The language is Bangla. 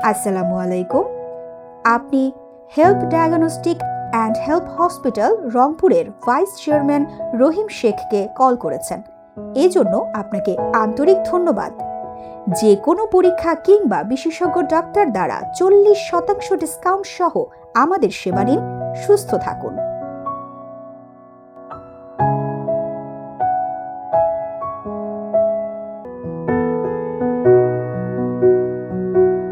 আসসালামু আলাইকুম। আপনি help diagnostic and help hospital রংপুরের ভাইস চেয়ারম্যান রহিম শেখকে কল করেছেন, এজন্য আপনাকে আন্তরিক ধন্যবাদ। যে কোনো পরীক্ষা কিংবা বিশেষজ্ঞ ডাক্তার দ্বারা 40% ডিসকাউন্ট সহ আমাদের সেবা নিন। সুস্থ থাকুন।